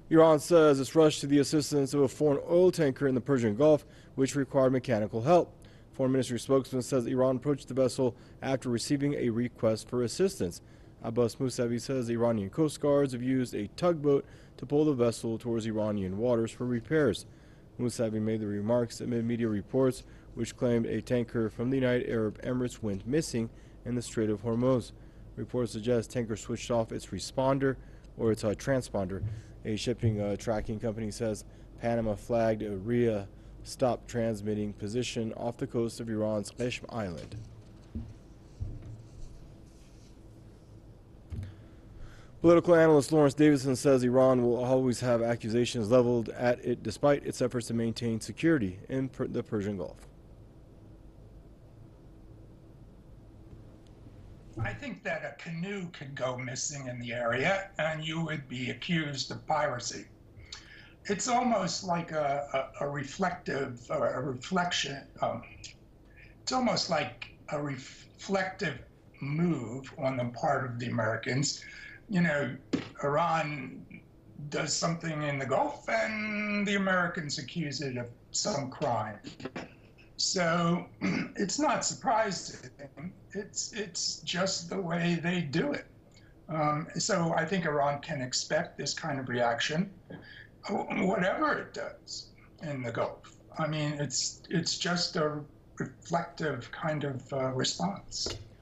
Iran says it's rushed to the assistance of a foreign oil tanker in the Persian Gulf, which required mechanical help. Foreign Ministry spokesman says Iran approached the vessel after receiving a request for assistance. Abbas Mousavi says the Iranian Coast Guards have used a tugboat to pull the vessel towards Iranian waters for repairs. Mousavi made the remarks amid media reports which claimed a tanker from the United Arab Emirates went missing in the Strait of Hormuz. Reports suggest tanker switched off its transponder. A shipping tracking company says Panama flagged a RIA stopped transmitting position off the coast of Iran's Qeshm Island. Political analyst Lawrence Davidson says Iran will always have accusations leveled at it despite its efforts to maintain security in the Persian Gulf. I think that a canoe could go missing in the area and you would be accused of piracy. It's almost like a reflection. It's almost like a reflective move on the part of the Americans. You know, Iran does something in the Gulf and the Americans accuse it of some crime. So it's not surprising. It's just the way they do it. So I think Iran can expect this kind of reaction, whatever it does in the Gulf. I mean, it's just a reflective kind of response.